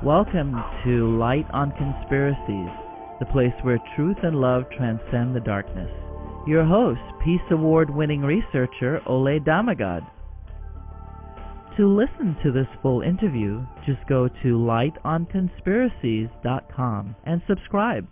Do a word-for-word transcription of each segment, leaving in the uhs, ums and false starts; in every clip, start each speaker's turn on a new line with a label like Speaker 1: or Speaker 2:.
Speaker 1: Welcome to Light on Conspiracies, the place where truth and love transcend the darkness. Your host, Peace Award-winning researcher Ole Damagad. To listen to this full interview, just go to light on conspiracies dot com and subscribe.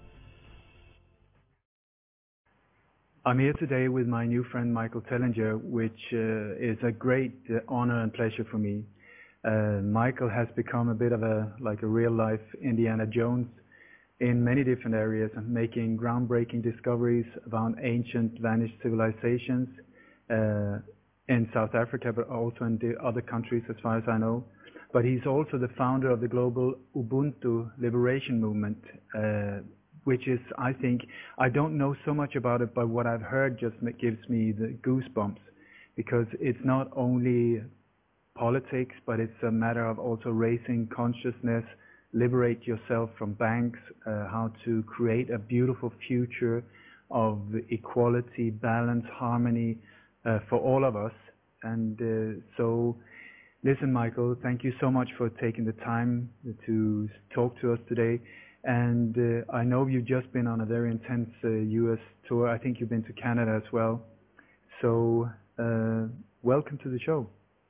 Speaker 2: I'm here today with my new friend Michael Tellinger, which uh, is a great uh, honor and pleasure for me. Uh, Michael has become a bit of a like a real-life Indiana Jones in many different areas and making groundbreaking discoveries about ancient vanished civilizations uh, in South Africa, but also in the other countries as far as I know. But he's also the founder of the global Ubuntu Liberation Movement, uh, which is, I think, I don't know so much about it, but what I've heard just gives me the goosebumps, because it's not only politics, but it's a matter of also raising consciousness, liberate yourself from banks, uh, how to create a beautiful future of equality, balance, harmony uh, for all of us. And uh, so, listen, Michael, thank you so much for taking the time to talk to us today. And uh, I know you've just been on a very intense uh, U S tour. I think you've been to Canada as well. So, uh, welcome to the show.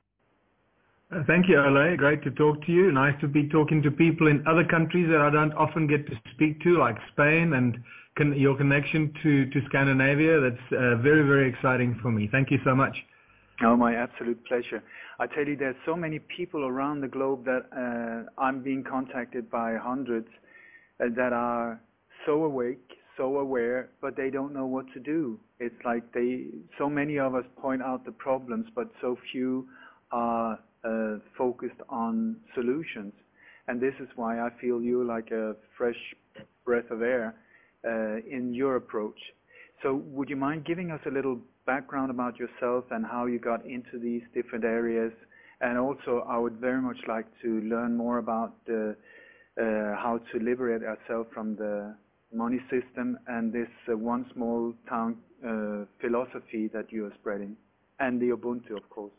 Speaker 3: Uh, thank you, Ole. Great to talk to you. Nice to be talking to people in other countries that I don't often get to speak to, like Spain, and con- your connection to, to Scandinavia. That's uh, very, very exciting for me. Thank you so much.
Speaker 2: Oh, my absolute pleasure. I tell you, there's so many people around the globe that uh, I'm being contacted by hundreds uh, that are so awake, so aware, but they don't know what to do. It's like they, so many of us point out the problems, but so few are Uh, focused on solutions. And this is why I feel you like a fresh breath of air uh, in your approach. So would you mind giving us a little background about yourself and how you got into these different areas? And also I would very much like to learn more about the, uh, how to liberate ourselves from the money system and this uh, one small town uh, philosophy that you are spreading, and the Ubuntu, of course.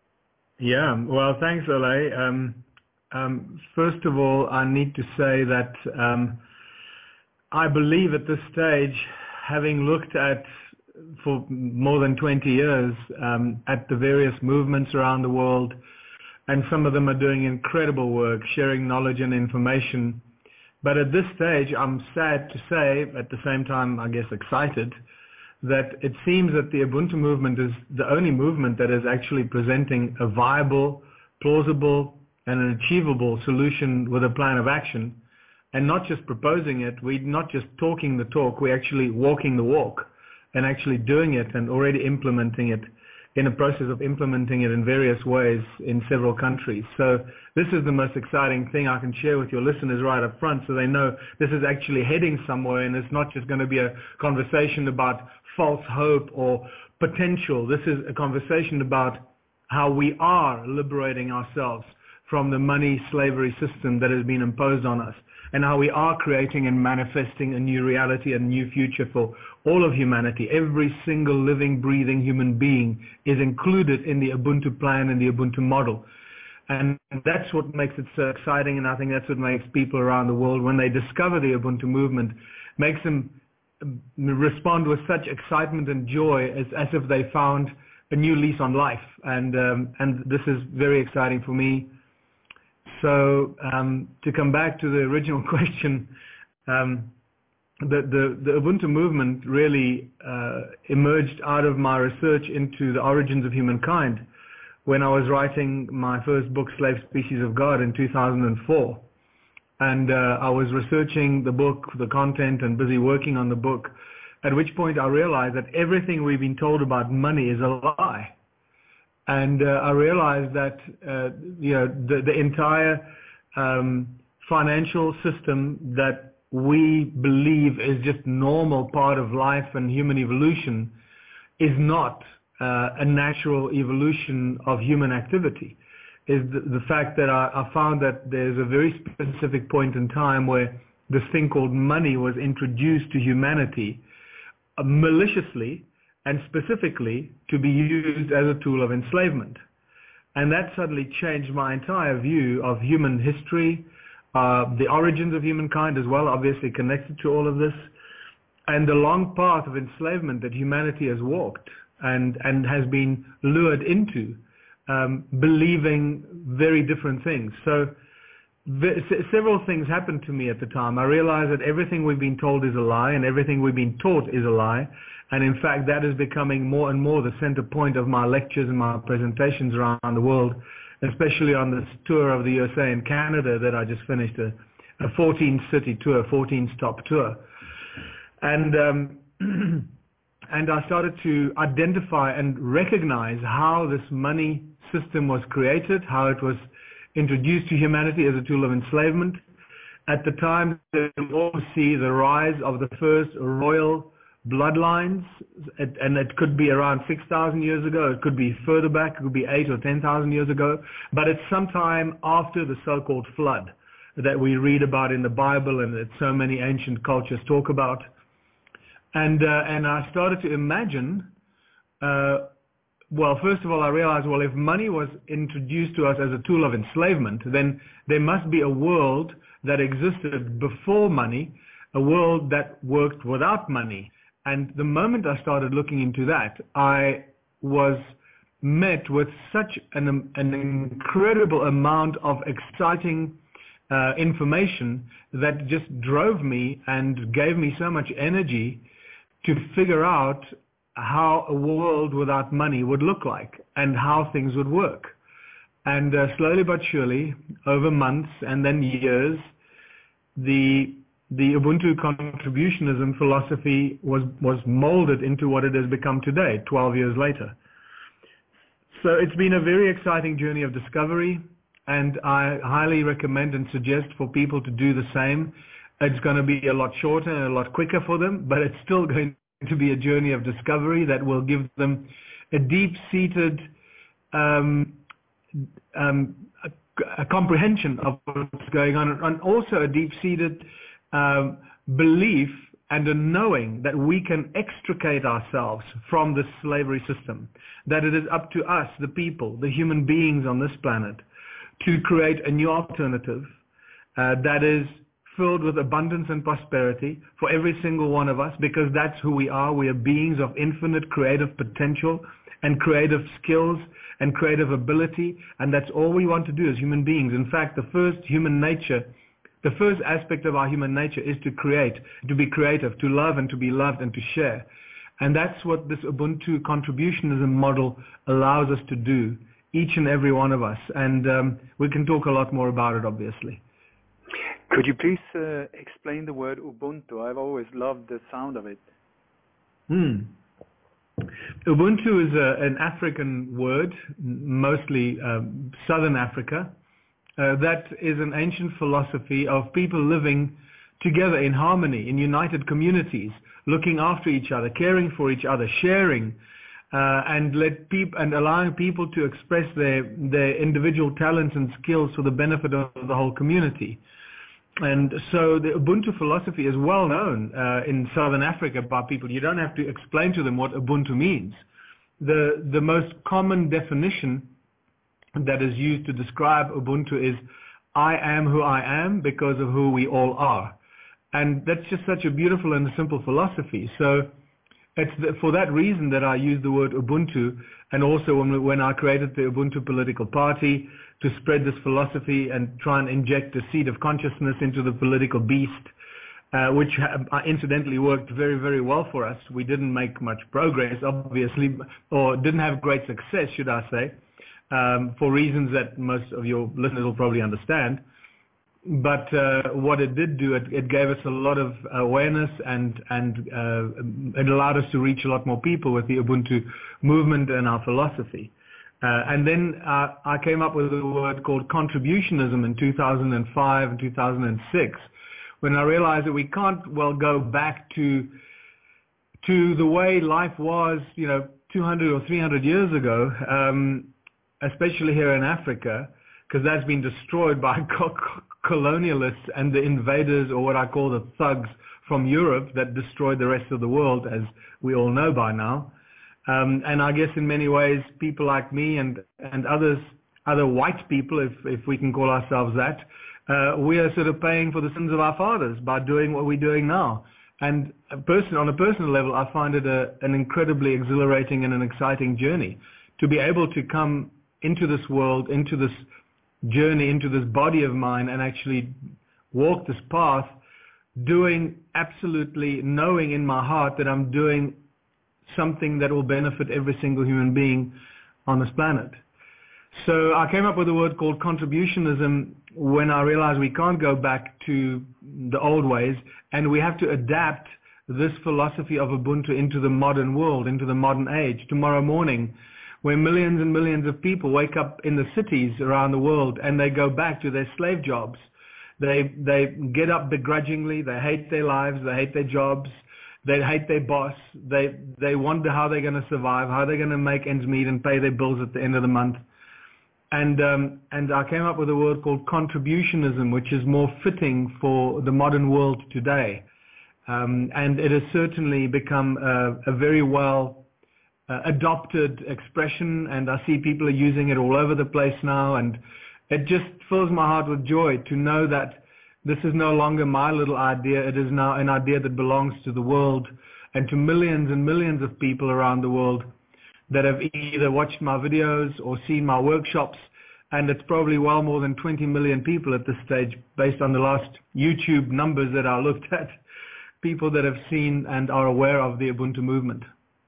Speaker 3: Yeah, well, thanks, Ole. Um, um, first of all, I need to say that um, I believe at this stage, having looked at, for more than twenty years, um, at the various movements around the world, and some of them are doing incredible work, sharing knowledge and information. But at this stage, I'm sad to say, at the same time, I guess, excited, that it seems that the Ubuntu movement is the only movement that is actually presenting a viable, plausible, and an achievable solution with a plan of action, and not just proposing it. We're not just talking the talk, we're actually walking the walk and actually doing it and already implementing it, in a process of implementing it in various ways in several countries. So this is the most exciting thing I can share with your listeners right up front, so they know this is actually heading somewhere, and it's not just going to be a conversation about false hope or potential. This is a conversation about how we are liberating ourselves from the money slavery system that has been imposed on us, and how we are creating and manifesting a new reality, a new future for all of humanity. Every single living, breathing human being is included in the Ubuntu plan and the Ubuntu model. And that's what makes it so exciting, and I think that's what makes people around the world, when they discover the Ubuntu movement, makes them respond with such excitement and joy as, as if they found a new lease on life. And, um, and this is very exciting for me. So um, to come back to the original question, um, the, the, the Ubuntu movement really uh, emerged out of my research into the origins of humankind when I was writing my first book, Slave Species of God, in two thousand four. And uh, I was researching the book, the content, and busy working on the book, at which point I realized that everything we've been told about money is a lie. And uh, I realized that uh, you know the, the entire um, financial system that we believe is just normal part of life and human evolution is not uh, a natural evolution of human activity. Is the, the fact that I, I found that there's a very specific point in time where this thing called money was introduced to humanity uh, maliciously and specifically to be used as a tool of enslavement. And that suddenly changed my entire view of human history, uh, the origins of humankind as well, obviously connected to all of this, and the long path of enslavement that humanity has walked and, and has been lured into, um, believing very different things. So v- several things happened to me at the time. I realized that everything we've been told is a lie, and everything we've been taught is a lie. And in fact, that is becoming more and more the center point of my lectures and my presentations around the world, especially on this tour of the U S A and Canada that I just finished, a, a fourteen city tour, fourteen stop tour. And um, and I started to identify and recognize how this money system was created, how it was introduced to humanity as a tool of enslavement. At the time, you also see the rise of the first royal bloodlines, and it could be around six thousand years ago, it could be further back, it could be eight or ten thousand years ago, but it's sometime after the so-called flood that we read about in the Bible and that so many ancient cultures talk about. And uh, and I started to imagine, uh, well, first of all, I realized, well, if money was introduced to us as a tool of enslavement, then there must be a world that existed before money, a world that worked without money. And the moment I started looking into that, I was met with such an, an incredible amount of exciting uh, information that just drove me and gave me so much energy to figure out how a world without money would look like and how things would work. And uh, slowly but surely, over months and then years, the the Ubuntu contributionism philosophy was, was molded into what it has become today, twelve years later. So it's been a very exciting journey of discovery, and I highly recommend and suggest for people to do the same. It's going to be a lot shorter and a lot quicker for them, but it's still going to be a journey of discovery that will give them a deep-seated um, um, a, a comprehension of what's going on, and also a deep-seated um, belief and a knowing that we can extricate ourselves from this slavery system, that it is up to us, the people, the human beings on this planet, to create a new alternative uh, that is filled with abundance and prosperity for every single one of us, because that's who we are. We are beings of infinite creative potential and creative skills and creative ability, and that's all we want to do as human beings. In fact, the first human nature, the first aspect of our human nature is to create, to be creative, to love and to be loved and to share. And that's what this Ubuntu contributionism model allows us to do, each and every one of us. And um, we can talk a lot more about it, obviously.
Speaker 2: Could you please uh, explain the word Ubuntu? I've always loved the sound of it.
Speaker 3: Hmm. Ubuntu is a, an African word, mostly um, Southern Africa. Uh, that is an ancient philosophy of people living together in harmony, in united communities, looking after each other, caring for each other, sharing, uh, and let peop- and allowing people to express their their individual talents and skills for the benefit of the whole community. And so the Ubuntu philosophy is well known uh, in Southern Africa by people. You don't have to explain to them what Ubuntu means. The the most common definition that is used to describe Ubuntu is, I am who I am because of who we all are. And that's just such a beautiful and simple philosophy. So it's the, for that reason that I use the word Ubuntu, and also when, when I created the Ubuntu political party to spread this philosophy and try and inject a seed of consciousness into the political beast, uh, which uh, incidentally worked very, very well for us. We didn't make much progress, obviously, or didn't have great success, should I say, um, for reasons that most of your listeners will probably understand. But uh, what it did do, it, it gave us a lot of awareness, and and uh, it allowed us to reach a lot more people with the Ubuntu movement and our philosophy. Uh, and then uh, I came up with a word called contributionism in two thousand five and two thousand six, when I realized that we can't well go back to to the way life was, you know, two hundred or three hundred years ago, um, especially here in Africa, because that's been destroyed by colonialists and the invaders, or what I call the thugs from Europe, that destroyed the rest of the world, as we all know by now. Um, and I guess in many ways, people like me and, and others, other white people, if, if we can call ourselves that, uh, we are sort of paying for the sins of our fathers by doing what we're doing now. And a person, on a personal level, I find it a, an incredibly exhilarating and an exciting journey to be able to come into this world, into this journey, into this body of mine, and actually walk this path, doing absolutely knowing in my heart that I'm doing something that will benefit every single human being on this planet. So I came up with a word called contributionism when I realized we can't go back to the old ways, and we have to adapt this philosophy of Ubuntu into the modern world, into the modern age. Tomorrow morning, where millions and millions of people wake up in the cities around the world and they go back to their slave jobs. They they get up begrudgingly, they hate their lives, they hate their jobs, they hate their boss, they they wonder how they're going to survive, how they're going to make ends meet and pay their bills at the end of the month. And um, and I came up with a word called contributionism, which is more fitting for the modern world today. Um, and it has certainly become a, a very well uh, adopted expression, and I see people are using it all over the place now, and it just fills my heart with joy to know that this is no longer my little idea. It is now an idea that belongs to the world and to millions and millions of people around the world that have either watched my videos or seen my workshops, and it's probably well more than twenty million people at this stage based on the last YouTube numbers that I looked at, people that have seen and are aware of the Ubuntu movement.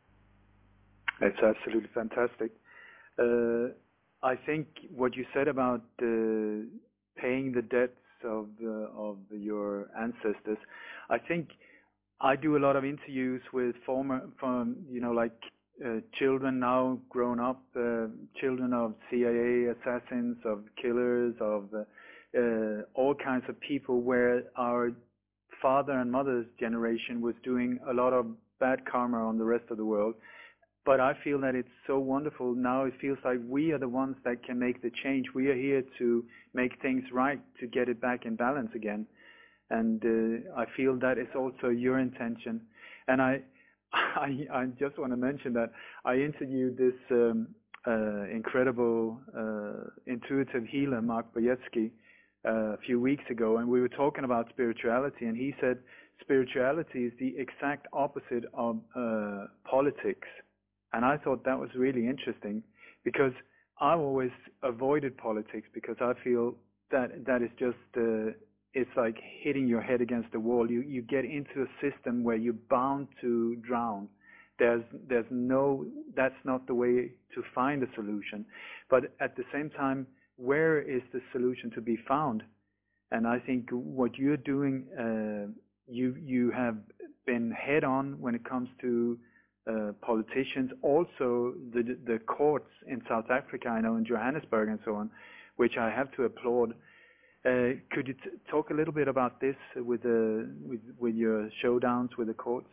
Speaker 2: It's absolutely fantastic. Uh, I think what you said about uh, paying the debts of uh, of your ancestors, I think I do a lot of interviews with former, from you know, like uh, children now grown up, uh, children of C I A assassins, of killers, of uh, uh, all kinds of people, where our father and mother's generation was doing a lot of bad karma on the rest of the world. But I feel that it's so wonderful now. It feels like we are the ones that can make the change. We are here to make things right, to get it back in balance again. And uh, I feel that is also your intention. And I, I, I just want to mention that I interviewed this um, uh, incredible uh, intuitive healer, Mark Boyetsky, uh, a few weeks ago, and we were talking about spirituality, and he said spirituality is the exact opposite of uh, politics. And I thought that was really interesting, because I've always avoided politics, because I feel that that is just, uh, it's like hitting your head against the wall. You you get into a system where you're bound to drown. There's there's no, that's not the way to find a solution. But at the same time, where is the solution to be found? And I think what you're doing, uh, you you have been head on when it comes to Uh, politicians, also the the courts in South Africa, I know in Johannesburg and so on, which I have to applaud. Uh, could you t talk a little bit about this with the with with your showdowns with the courts?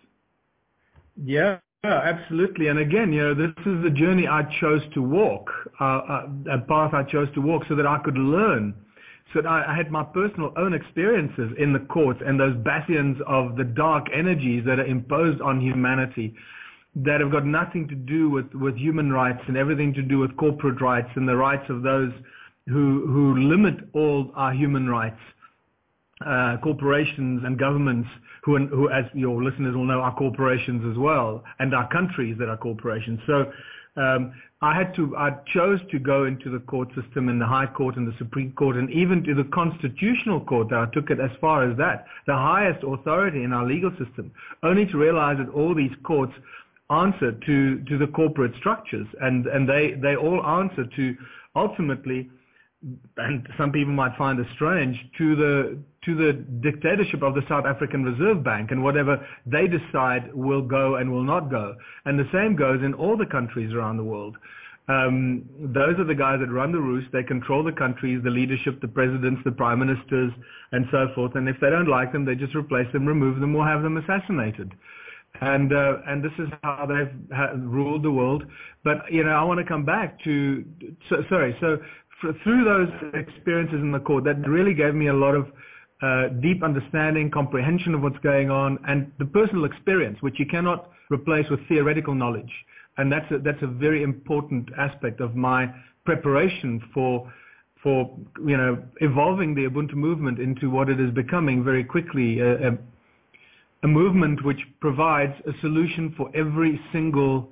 Speaker 3: Yeah, yeah, absolutely. And again, you know, this is the journey I chose to walk, uh, uh, a path I chose to walk, so that I could learn. So that I, I had my personal own experiences in the courts and those bastions of the dark energies that are imposed on humanity, that have got nothing to do with, with human rights and everything to do with corporate rights and the rights of those who, who limit all our human rights, uh, corporations and governments, who, who, as your listeners will know, are corporations as well, and our countries that are corporations. So um, I had to, I chose to go into the court system, in the High Court and the Supreme Court, and even to the Constitutional Court. That I took it as far as that, the highest authority in our legal system, only to realize that all these courts answer to, to the corporate structures, and, and they, they all answer to ultimately, and some people might find this strange, to the to the dictatorship of the South African Reserve Bank, and whatever they decide will go and will not go. And the same goes in all the countries around the world. Um, those are the guys that run the roost. They control the countries, the leadership, the presidents, the prime ministers, and so forth. And if they don't like them, they just replace them, remove them, or have them assassinated. And uh, and this is how they've ha- ruled the world. But you know, I want to come back to so, sorry. So for, through those experiences in the court, that really gave me a lot of uh, deep understanding, comprehension of what's going on, and the personal experience, which you cannot replace with theoretical knowledge. And that's a, that's a very important aspect of my preparation for for you know evolving the Ubuntu movement into what it is becoming very quickly, a, a, a movement which provides a solution for every single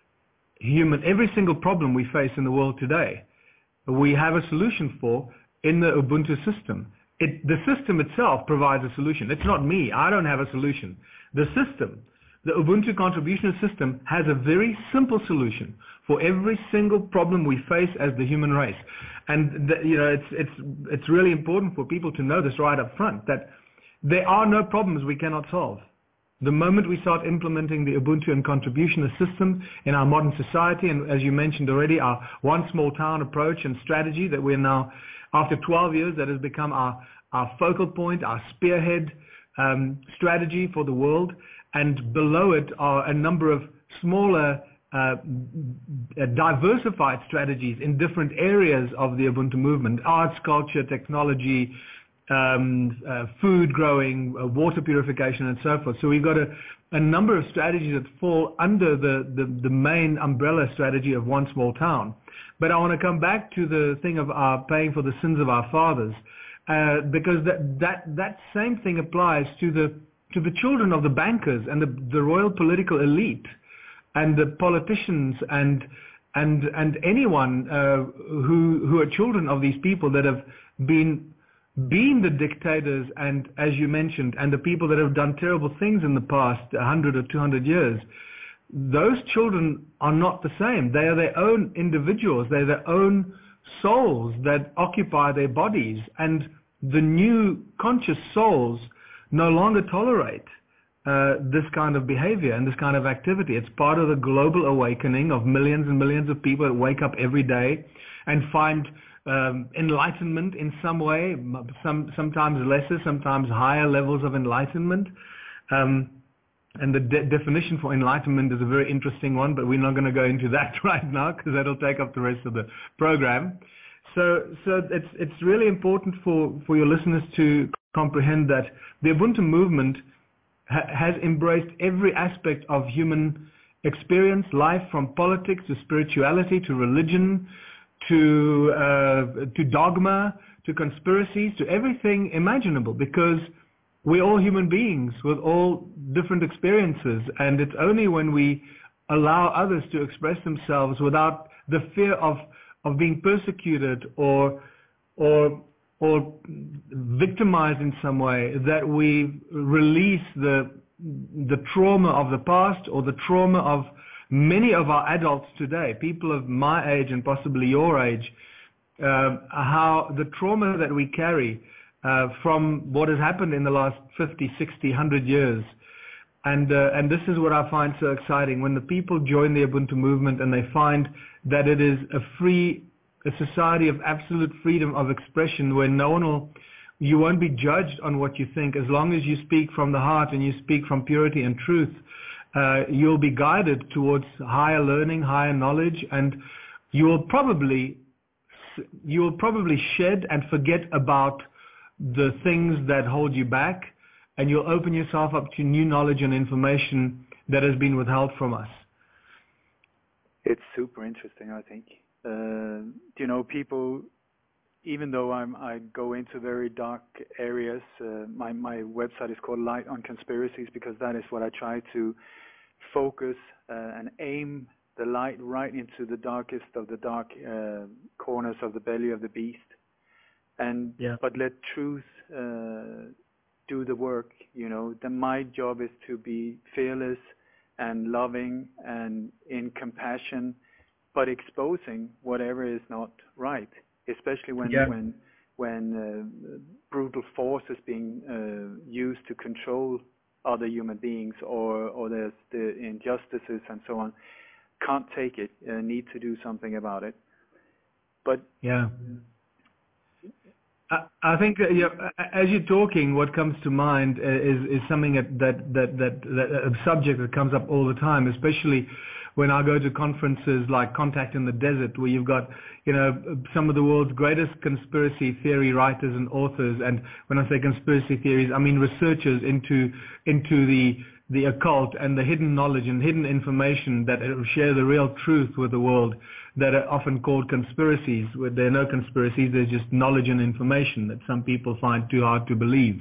Speaker 3: human, every single problem we face in the world today. We have a solution for in the Ubuntu system. It, the system itself provides a solution. It's not me. I don't have a solution. The system, the Ubuntu contribution system, has a very simple solution for every single problem we face as the human race. And the, you know, it's it's it's really important for people to know this right up front, that there are no problems we cannot solve. The moment we start implementing the Ubuntu and contribution system in our modern society, and as you mentioned already, our one small town approach and strategy that we're now, after twelve years, that has become our, our focal point, our spearhead um, strategy for the world. And below it are a number of smaller, uh, diversified strategies in different areas of the Ubuntu movement: arts, culture, technology, um, uh, food growing, uh, water purification, and so forth. So we've got a, a number of strategies that fall under the, the, the main umbrella strategy of one small town. But I want to come back to the thing of our paying for the sins of our fathers, uh, because that, that, that same thing applies to the to the children of the bankers and the, the royal political elite and the politicians and and and anyone uh, who who are children of these people that have been been the dictators and, as you mentioned, and the people that have done terrible things in the past one hundred or two hundred years. Those children are not the same. They are their own individuals. They're their own souls that occupy their bodies, and the new conscious souls no longer tolerate uh, this kind of behavior and this kind of activity. It's part of the global awakening of millions and millions of people that wake up every day and find um, enlightenment in some way, some, sometimes lesser, sometimes higher levels of enlightenment. Um, and the de- definition for enlightenment is a very interesting one, but we're not going to go into that right now because that'll take up the rest of the program. So, so it's it's really important for, for your listeners to comprehend that the Ubuntu movement ha- has embraced every aspect of human experience, life, from politics to spirituality to religion to uh, to dogma to conspiracies to everything imaginable, because we're all human beings with all different experiences, and it's only when we allow others to express themselves without the fear of of being persecuted or or or victimized in some way that we release the the trauma of the past or the trauma of many of our adults today, people of my age and possibly your age, uh, how the trauma that we carry uh, from what has happened in the last fifty, sixty, one hundred years. And uh, and this is what I find so exciting, when the people join the Ubuntu movement and they find that it is a free, a society of absolute freedom of expression, where no one will, you won't be judged on what you think, as long as you speak from the heart and you speak from purity and truth. Uh, you'll be guided towards higher learning, higher knowledge, and you will probably you will probably shed and forget about the things that hold you back, and you'll open yourself up to new knowledge and information that has been withheld from us.
Speaker 2: It's super interesting, I think. Uh, you know, people, even though I'm, I go into very dark areas, uh, my, my website is called Light on Conspiracies, because that is what I try to focus uh, and aim the light right into the darkest of the dark uh, corners of the belly of the beast. And yeah. But let truth uh, do the work, you know. Then my job is to be fearless and loving and in compassion, but exposing whatever is not right, especially when yeah. when when uh, brutal force is being uh, used to control other human beings, or or there's the injustices and so on. Can't take it. Uh, need to do something about it. But
Speaker 3: yeah. I think uh, yeah, as you're talking, what comes to mind is, is something that, that, that, that, that a subject that comes up all the time, especially when I go to conferences like Contact in the Desert, where you've got, you know, some of the world's greatest conspiracy theory writers and authors. And when I say conspiracy theories, I mean researchers into into the the occult and the hidden knowledge and hidden information that share the real truth with the world, that are often called conspiracies, where there are no conspiracies, there's just knowledge and information that some people find too hard to believe.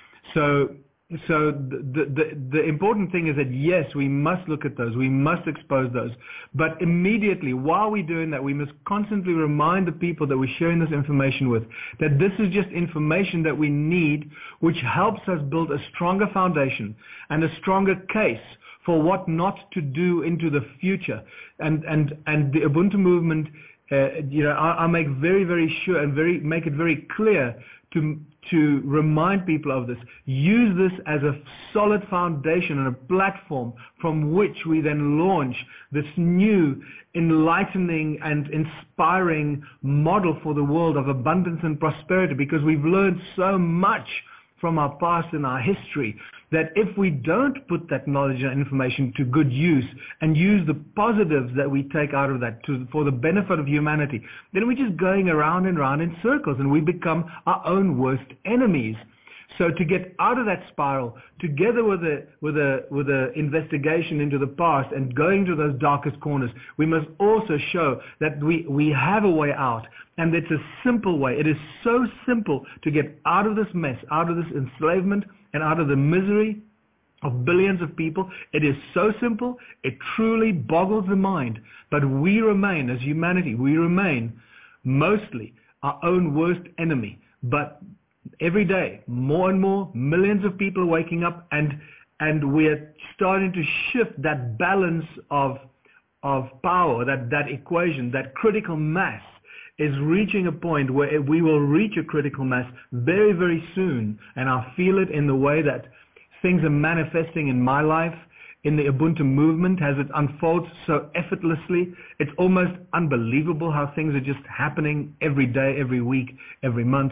Speaker 3: So So the, the, the important thing is that, yes, we must look at those. We must expose those. But immediately, while we're doing that, we must constantly remind the people that we're sharing this information with that this is just information that we need, which helps us build a stronger foundation and a stronger case for what not to do into the future. And, and, and the Ubuntu movement, uh, you know, I, I make very, very sure and very make it very clear to to remind people of this. Use this as a solid foundation and a platform from which we then launch this new, enlightening and inspiring model for the world of abundance and prosperity, because we've learned so much from our past and our history that if we don't put that knowledge and information to good use and use the positives that we take out of that to, for the benefit of humanity, then we're just going around and around in circles and we become our own worst enemies. So to get out of that spiral, together with a with a with a investigation into the past and going to those darkest corners, we must also show that we we have a way out, and it's a simple way. It is so simple to get out of this mess, out of this enslavement, and out of the misery of billions of people. It is so simple. It truly boggles the mind. But we remain, as humanity, we remain mostly our own worst enemy. But every day, more and more, millions of people are waking up, and and we're starting to shift that balance of of power, that, that equation, that critical mass is reaching a point where we will reach a critical mass very, very soon. And I feel it in the way that things are manifesting in my life, in the Ubuntu movement, as it unfolds so effortlessly. It's almost unbelievable how things are just happening every day, every week, every month.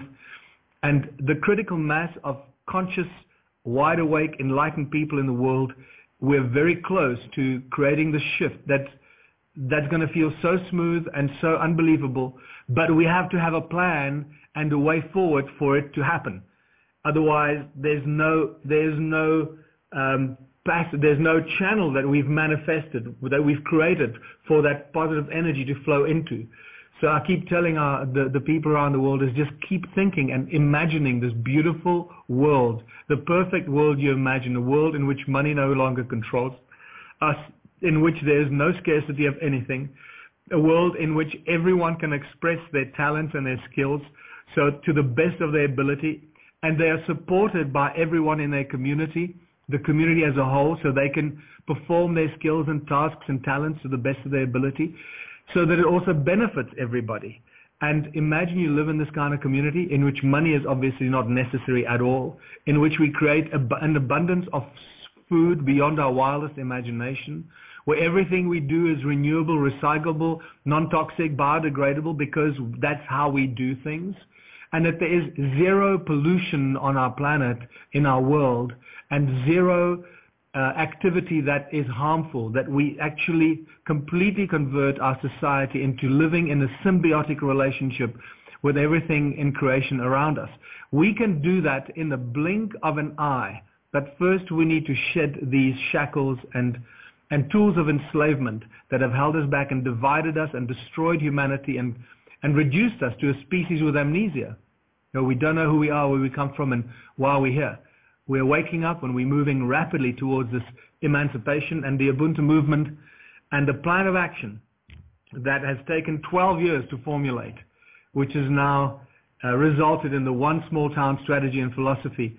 Speaker 3: And the critical mass of conscious, wide awake, enlightened people in the world, we're very close to creating the shift that's, that's going to feel so smooth and so unbelievable, but we have to have a plan and a way forward for it to happen. Otherwise, there's no, there's no, um, pass, there's no channel that we've manifested, that we've created for that positive energy to flow into. So I keep telling our, the, the people around the world is just keep thinking and imagining this beautiful world, the perfect world you imagine, a world in which money no longer controls us, in which there is no scarcity of anything, a world in which everyone can express their talents and their skills, so to the best of their ability, and they are supported by everyone in their community, the community as a whole, so they can perform their skills and tasks and talents to the best of their ability, so that it also benefits everybody. And imagine you live in this kind of community in which money is obviously not necessary at all, in which we create an abundance of food beyond our wildest imagination, where everything we do is renewable, recyclable, non-toxic, biodegradable, because that's how we do things, and that there is zero pollution on our planet, in our world, and zero Uh, activity that is harmful, that we actually completely convert our society into living in a symbiotic relationship with everything in creation around us. We can do that in the blink of an eye, but first we need to shed these shackles and and tools of enslavement that have held us back and divided us and destroyed humanity and, and reduced us to a species with amnesia. You know, we don't know who we are, where we come from, and why we're here. We're waking up and we're moving rapidly towards this emancipation, and the Ubuntu movement and the plan of action that has taken twelve years to formulate, which has now uh, resulted in the one small town strategy and philosophy,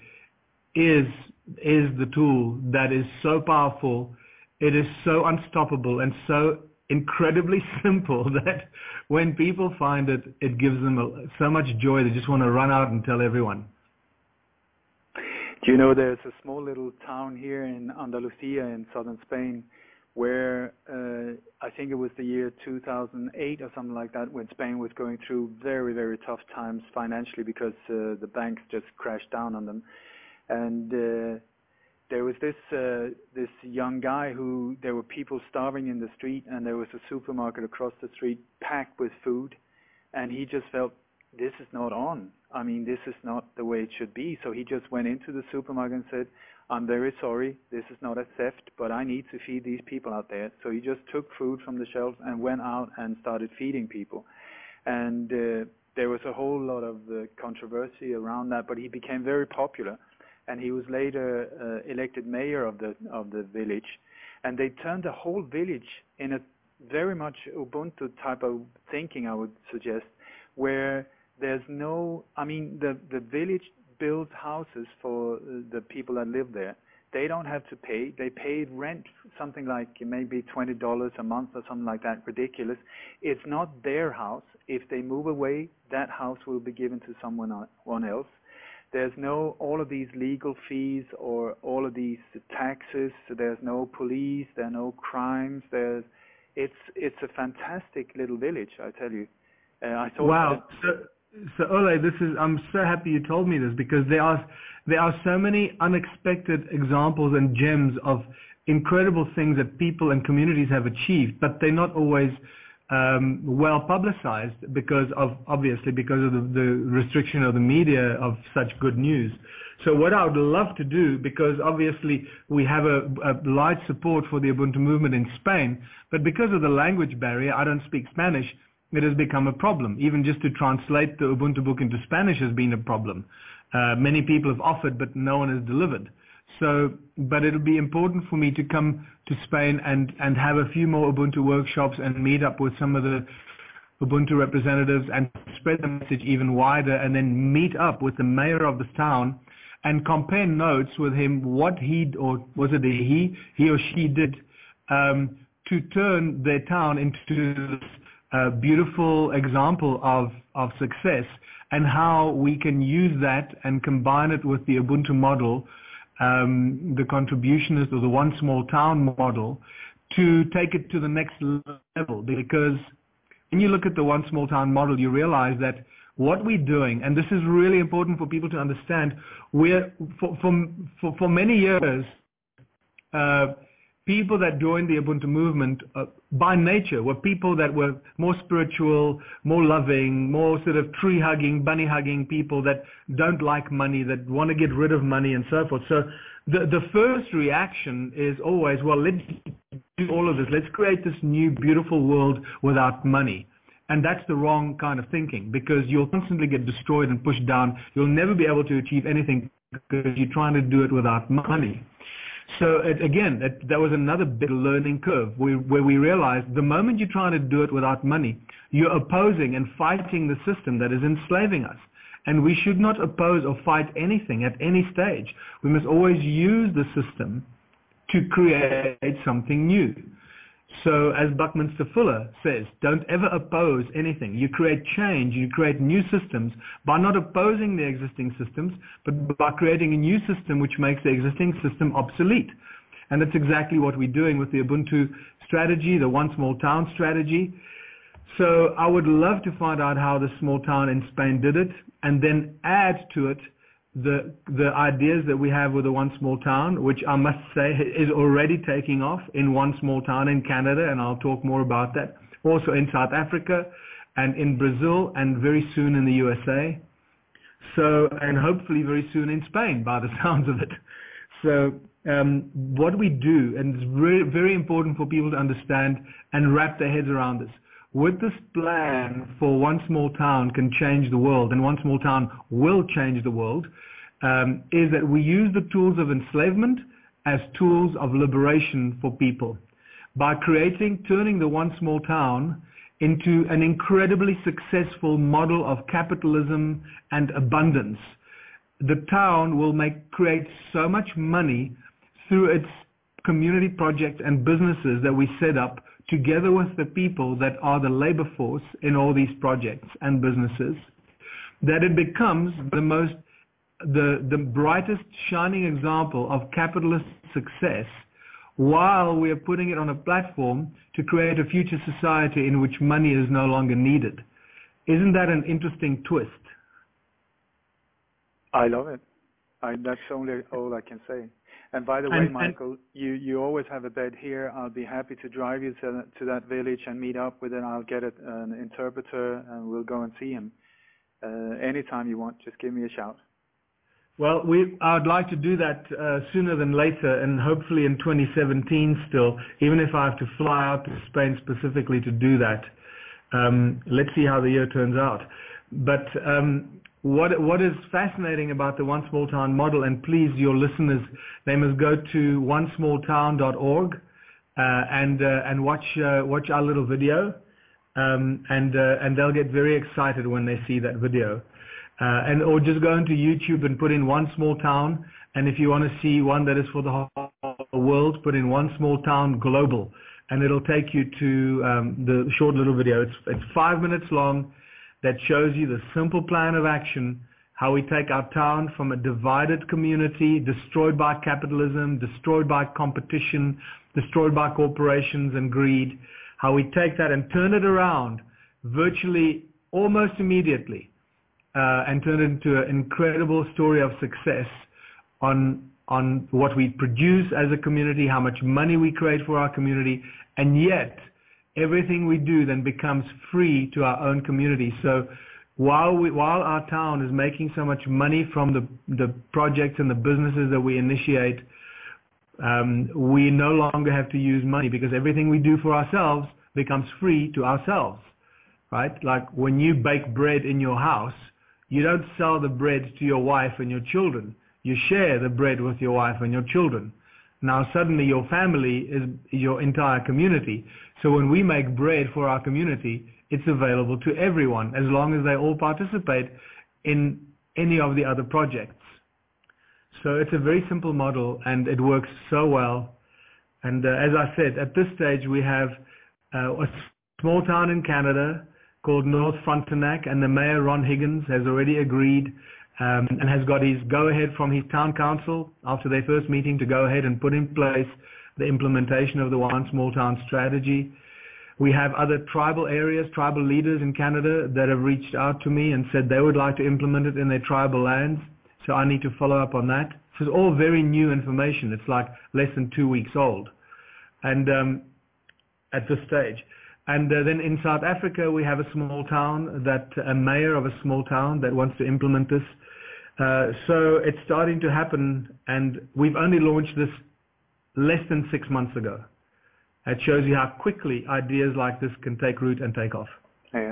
Speaker 3: is, is the tool that is so powerful. It is so unstoppable and so incredibly simple that when people find it, it gives them a, so much joy they just want to run out and tell everyone.
Speaker 2: Do you know there's a small little town here in Andalusia in southern Spain where uh, I think it was the year two thousand eight or something like that, when Spain was going through very, very tough times financially because uh, the banks just crashed down on them. And uh, there was this uh, this young guy who, there were people starving in the street, and there was a supermarket across the street packed with food, and he just felt this is not on. I mean, this is not the way it should be. So he just went into the supermarket and said, I'm very sorry, this is not a theft, but I need to feed these people out there. So he just took food from the shelves and went out and started feeding people. And uh, there was a whole lot of uh, controversy around that, but he became very popular. And he was later uh, elected mayor of the of the village. And they turned the whole village in a very much Ubuntu type of thinking, I would suggest, where there's no, I mean, the, the village builds houses for the people that live there. They don't have to pay. They pay rent, something like maybe twenty dollars a month or something like that, ridiculous. It's not their house. If they move away, that house will be given to someone else. There's no all of these legal fees or all of these taxes. There's no police. There are no crimes. There's, it's it's a fantastic little village, I tell you. Uh, I thought.
Speaker 3: Wow. So, so Ole, this is. I'm so happy you told me this, because there are there are so many unexpected examples and gems of incredible things that people and communities have achieved, but they're not always Um, well publicized because of obviously because of the, the restriction of the media of such good news. So what I would love to do, because obviously we have a, a large support for the Ubuntu movement in Spain, but because of the language barrier, I don't speak Spanish, it has become a problem. Even just to translate the Ubuntu book into Spanish has been a problem. Uh, many people have offered, but no one has delivered. So, but it'll be important for me to come to Spain and, and have a few more Ubuntu workshops and meet up with some of the Ubuntu representatives and spread the message even wider, and then meet up with the mayor of this town and compare notes with him, what he, or was it a he, he or she did um, to turn their town into this uh, beautiful example of, of success, and how we can use that and combine it with the Ubuntu model, Um, the contributionist or the one small town model, to take it to the next level. Because when you look at the one small town model, you realize that what we're doing, and this is really important for people to understand, we're for for for, for many years, uh, people that joined the Ubuntu movement uh, by nature were people that were more spiritual, more loving, more sort of tree-hugging, bunny-hugging people that don't like money, that want to get rid of money and so forth. So the, the first reaction is always, well, let's do all of this. Let's create this new, beautiful world without money. And that's the wrong kind of thinking, because you'll constantly get destroyed and pushed down. You'll never be able to achieve anything because you're trying to do it without money. So it, again, it, that was another big learning curve where, where we realized the moment you're trying to do it without money, you're opposing and fighting the system that is enslaving us. And we should not oppose or fight anything at any stage. We must always use the system to create something new. So as Buckminster Fuller says, don't ever oppose anything. You create change, you create new systems by not opposing the existing systems, but by creating a new system which makes the existing system obsolete. And that's exactly what we're doing with the Ubuntu strategy, the one small town strategy. So I would love to find out how the small town in Spain did it, and then add to it the the ideas that we have with the one small town, which I must say is already taking off in one small town in Canada, and I'll talk more about that. Also in South Africa and in Brazil, and very soon in the U S A. So, and hopefully very soon in Spain, by the sounds of it. So um, what we do, and it's very, very important for people to understand and wrap their heads around this, with this plan for one small town can change the world, and one small town will change the world, um, is that we use the tools of enslavement as tools of liberation for people. By creating, turning the one small town into an incredibly successful model of capitalism and abundance, the town will make create so much money through its community projects and businesses that we set up together with the people that are the labor force in all these projects and businesses, that it becomes the most, the, the brightest shining example of capitalist success, while we are putting it on a platform to create a future society in which money is no longer needed. Isn't that an interesting twist?
Speaker 2: I love it. I, that's only all I can say. And by the way,
Speaker 3: and,
Speaker 2: Michael, and you, you always have a bed here. I'll be happy to drive you to, to that village and meet up with it. I'll get it, an interpreter, and we'll go and see him. uh, anytime you want, just give me a shout.
Speaker 3: Well, we I'd like to do that uh, sooner than later, and hopefully in twenty seventeen still, even if I have to fly out to Spain specifically to do that. Um, let's see how the year turns out. But um, what what is fascinating about the One Small Town model, and please, your listeners, they must go to one small town dot org uh, and uh, and watch uh, watch our little video, um, and uh, and they'll get very excited when they see that video. Uh, and or just go into YouTube and put in One Small Town, and if you want to see one that is for the whole world, put in One Small Town Global, and it'll take you to um, the short little video. It's it's five minutes long, that shows you the simple plan of action, how we take our town from a divided community, destroyed by capitalism, destroyed by competition, destroyed by corporations and greed, how we take that and turn it around virtually almost immediately. Uh, and turn it into an incredible story of success on on what we produce as a community, how much money we create for our community, and yet everything we do then becomes free to our own community. So while we while our town is making so much money from the the projects and the businesses that we initiate, um, we no longer have to use money because everything we do for ourselves becomes free to ourselves, right? Like when you bake bread in your house, you don't sell the bread to your wife and your children. You share the bread with your wife and your children. Now suddenly your family is your entire community. So when we make bread for our community, it's available to everyone as long as they all participate in any of the other projects. So it's a very simple model and it works so well. And uh, as I said, at this stage we have uh, a small town in Canada called North Frontenac, and the mayor, Ron Higgins, has already agreed um, and has got his go-ahead from his town council after their first meeting to go ahead and put in place the implementation of the One Small Town strategy. We have other tribal areas, tribal leaders in Canada that have reached out to me and said they would like to implement it in their tribal lands, so I need to follow up on that. This is all very new information. It's like less than two weeks old and um, at this stage. And uh, then in South Africa, we have a small town, that a mayor of a small town that wants to implement this. Uh, so it's starting to happen, and we've only launched this less than six months ago. It shows you how quickly ideas like this can take root and take off.
Speaker 2: Yeah.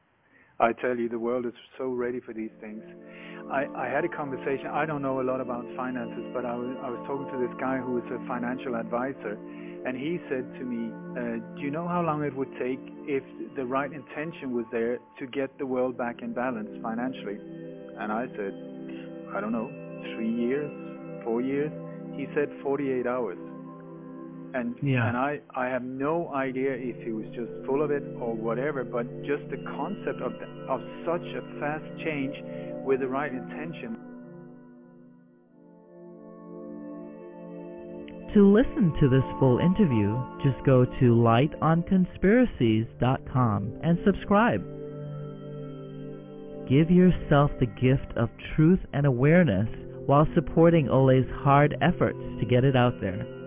Speaker 2: I tell you, the world is so ready for these things. I, I had a conversation, I don't know a lot about finances, but I was, I was talking to this guy who is a financial advisor, and he said to me, uh, do you know how long it would take if the right intention was there to get the world back in balance financially? And I said, I don't know, three years, four years? He said forty-eight hours. And
Speaker 3: yeah.
Speaker 2: and I, I have no idea if he was just full of it or whatever, but just the concept of the, of such a fast change with the right intention.
Speaker 1: To listen to this full interview, just go to light on conspiracies dot com and subscribe. Give yourself the gift of truth and awareness while supporting Ole's hard efforts to get it out there.